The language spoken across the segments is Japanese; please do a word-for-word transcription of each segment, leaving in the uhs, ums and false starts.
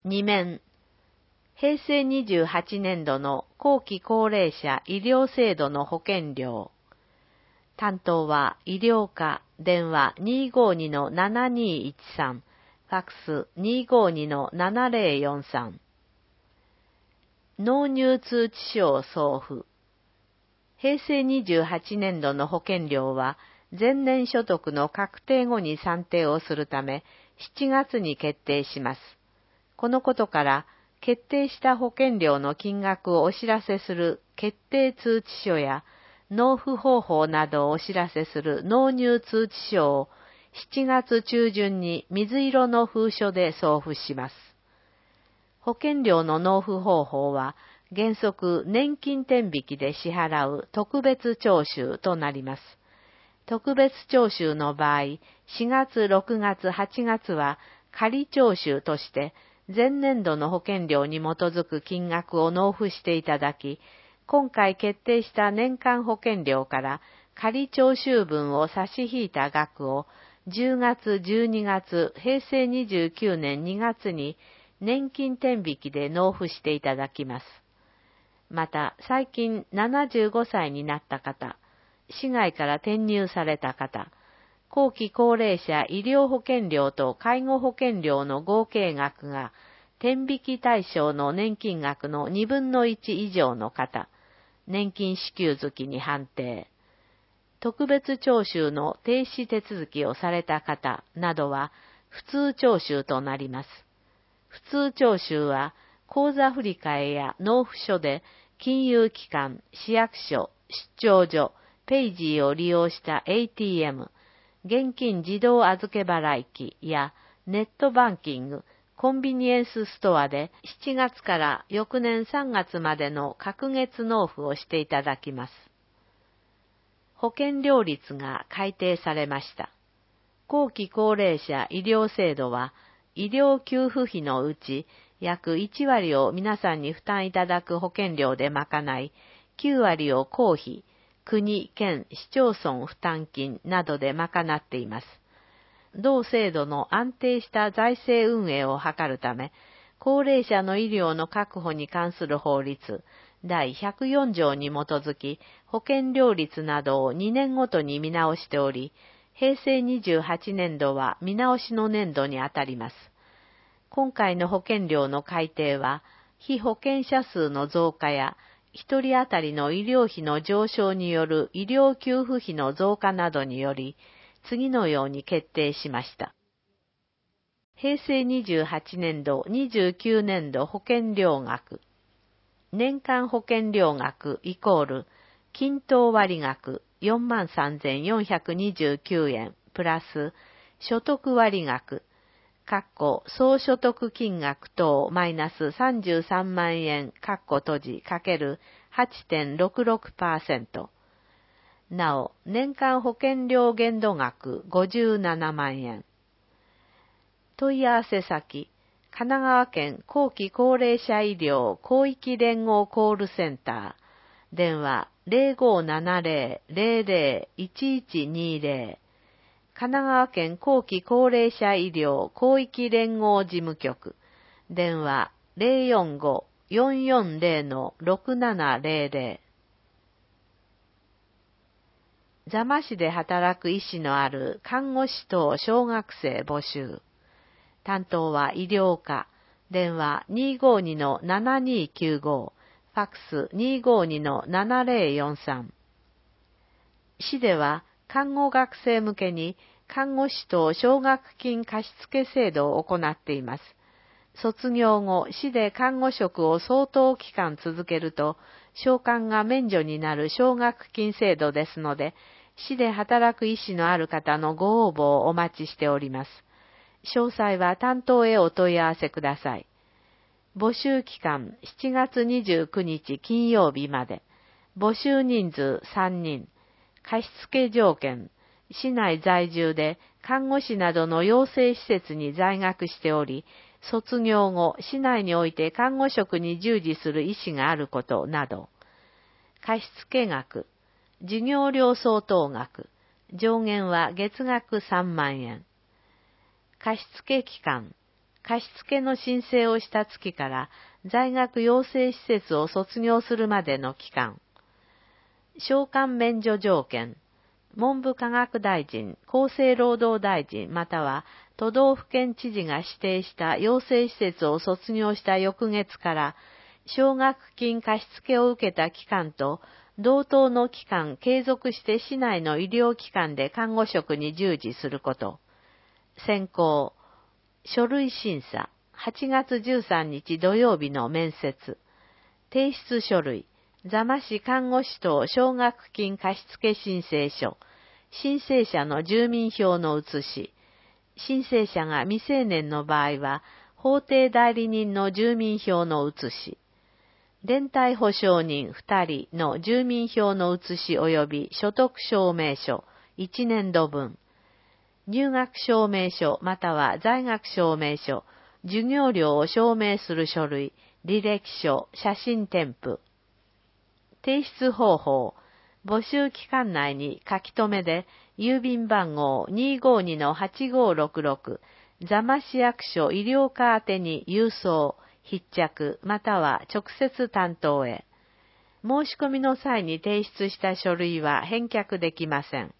に面、平成にじゅうはちねんどの後期高齢者医療制度の保険料。担当は医療課、電話 にーごーにのななにーいちさん、ファックス にーごーにのななぜろよんさん。納入通知書を送付。平成にじゅうはちねんどの保険料は前年所得の確定後に算定をするためしちがつに決定します。このことから決定した保険料の金額をお知らせする決定通知書や納付方法などをお知らせする納入通知書をしちがつ中旬に水色の封書で送付します。保険料の納付方法は原則年金天引きで支払う特別徴収となります。特別徴収の場合、しがつ、ろくがつ、はちがつは仮徴収として前年度の保険料に基づく金額を納付していただき、今回決定した年間保険料から仮徴収分を差し引いた額をじゅうがつ、じゅうにがつ、平成にじゅうきゅうねんにがつに年金天引きで納付していただきます。また、最近ななじゅうごさいになった方、市外から転入された方、後期高齢者医療保険料と介護保険料の合計額が天引き対象の年金額のにぶんのいち以上の方、年金支給月に判定、特別徴収の停止手続きをされた方などは普通徴収となります。普通徴収は口座振替や納付書で金融機関、市役所、出張所、ペイジーを利用した エーティーエム、現金自動預け払い機やネットバンキング、コンビニエンスストアでしちがつから翌年さんがつまでの隔月納付をしていただきます。保険料率が改定されました。後期高齢者医療制度は医療給付費のうち約いちわりを皆さんに負担いただく保険料で賄い、きゅうわりを公費、国、県、市町村負担金などで賄っています。同制度の安定した財政運営を図るため、高齢者の医療の確保に関する法律だいひゃくよんじょうに基づき、保険料率などをにねんごとに見直しており、平成にじゅうはちねんどは見直しの年度にあたります。今回の保険料の改定は、被保険者数の増加や、一人当たりの医療費の上昇による医療給付費の増加などにより、次のように決定しました。平成にじゅうはちねんど、にじゅうきゅうねんど保険料額。年間保険料額イコール、均等割額 よんまんさんぜんよんひゃくにじゅうきゅうえんプラス、所得割額、かっこ総所得金額等マイナスさんじゅうさんまんえん、かっこ閉じかける はちてんろくろくパーセント。なお、年間保険料限度額ごじゅうななまんえん。問い合わせ先、神奈川県後期高齢者医療広域連合コールセンター、電話 ゼロごーななゼロ ゼロゼロ いちいちにゼロ、神奈川県後期高齢者医療広域連合事務局、電話 ゼロよんご よんよんゼロ ろくななゼロゼロ。座間市で働く医師のある看護師等小学生募集。担当は医療課、電話 にーごーにのななにーきゅうご、ファックス にーごーにのななぜろよんさん。市では看護学生向けに看護師等奨学金貸付制度を行っています。卒業後、市で看護職を相当期間続けると、償還が免除になる奨学金制度ですので、市で働く医師のある方のご応募をお待ちしております。詳細は担当へお問い合わせください。募集期間しちがつにじゅうくにち金曜日まで。募集人数さんにん。貸付条件。市内在住で看護師などの養成施設に在学しており、卒業後、市内において看護職に従事する医師があることなど。貸付額。授業料相当額。上限は月額さんまんえん。貸付期間。 貸付の申請をした月から在学養成施設を卒業するまでの期間。償還免除条件。文部科学大臣、厚生労働大臣または都道府県知事が指定した養成施設を卒業した翌月から奨学金貸付を受けた期間と同等の期間継続して市内の医療機関で看護職に従事すること。選考。書類審査。はちがつじゅうさんにち土曜日の面接。提出書類。座間市看護師等奨学金貸付申請書。申請者の住民票の写し。申請者が未成年の場合は、法定代理人の住民票の写し。連帯保証人ふたりの住民票の写し及び所得証明書いちねんどぶん。入学証明書または在学証明書、授業料を証明する書類、履歴書、写真添付。提出方法。募集期間内に書き留めで、郵便番号 にーごーにのはちごーろくろく、座間市役所医療課宛てに郵送、必着、または直接担当へ。申し込みの際に提出した書類は返却できません。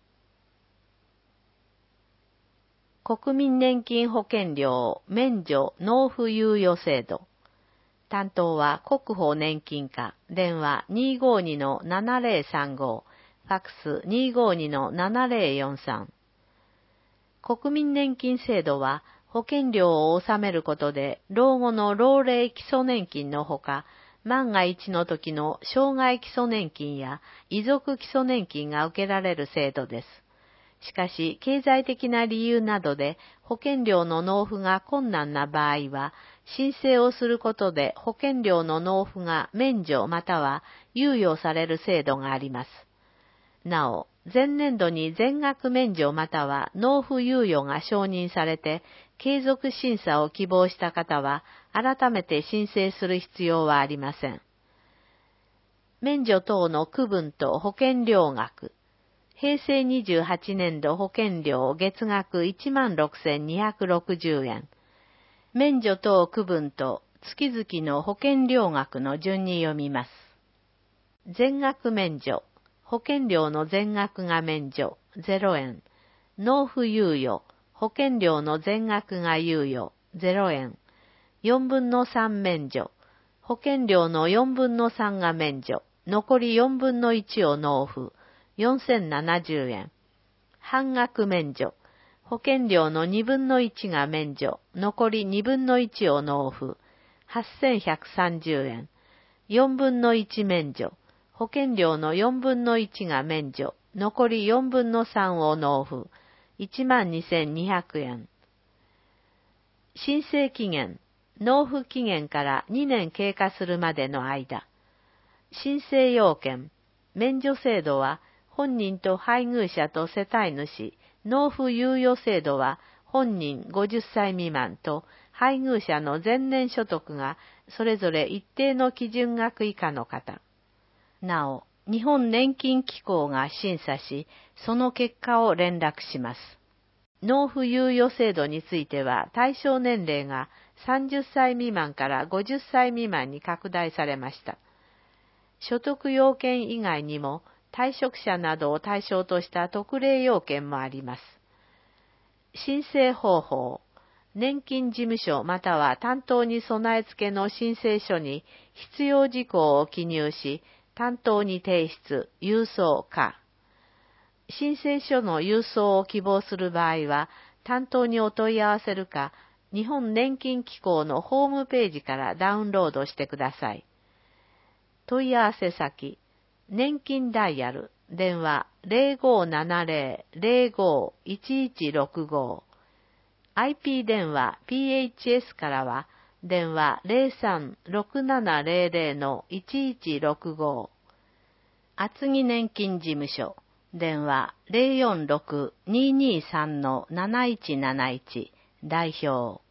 国民年金保険料免除納付猶予制度。担当は国保年金課、電話 にーごーにのななぜろさんご、ファックス にーごーにのななぜろよんさん。国民年金制度は保険料を納めることで老後の老齢基礎年金のほか、万が一の時の障害基礎年金や遺族基礎年金が受けられる制度です。しかし、経済的な理由などで保険料の納付が困難な場合は、申請をすることで保険料の納付が免除または猶予される制度があります。なお、前年度に全額免除または納付猶予が承認されて、継続審査を希望した方は、改めて申請する必要はありません。免除等の区分と保険料額。平成にじゅうはちねんど保険料月額 いちまんろくせんにひゃくろくじゅうえん。免除等区分と月々の保険料額の順に読みます。全額免除。保険料の全額が免除、ゼロえん。納付猶予。保険料の全額が猶予、ゼロえん。よんぶんのさん免除。保険料のよんぶんのさんが免除。残りよんぶんのいちを納付、よんせんななじゅうえん。半額免除。保険料のにぶんのいちが免除。残りにぶんのいちを納付、はっせんひゃくさんじゅうえん。よんぶんのいち免除。保険料のよんぶんのいちが免除。残りよんぶんのさんを納付、いちまんにせんにひゃくえん。申請期限。納付期限からにねん経過するまでの間。申請要件。免除制度は本人と配偶者と世帯主。納付猶予制度は本人ごじゅっさい未満と配偶者の前年所得がそれぞれ一定の基準額以下の方。なお、日本年金機構が審査し、その結果を連絡します。納付猶予制度については対象年齢がさんじゅっさい未満からごじゅっさい未満に拡大されました。所得要件以外にも退職者などを対象とした特例要件もあります。申請方法。年金事務所または担当に備え付けの申請書に必要事項を記入し、担当に提出、郵送か。申請書の郵送を希望する場合は、担当にお問い合わせるか、日本年金機構のホームページからダウンロードしてください。問い合わせ先、年金ダイヤル、電話 ゼロごーななゼロ ゼロごー いちいちろくご。アイピー 電話 ピーエイチエス からは、電話 ゼロさん ろくななゼロゼロのいちいちろくご。厚木年金事務所、電話 ゼロよんろく にーにーさんのなないちなないち、代表。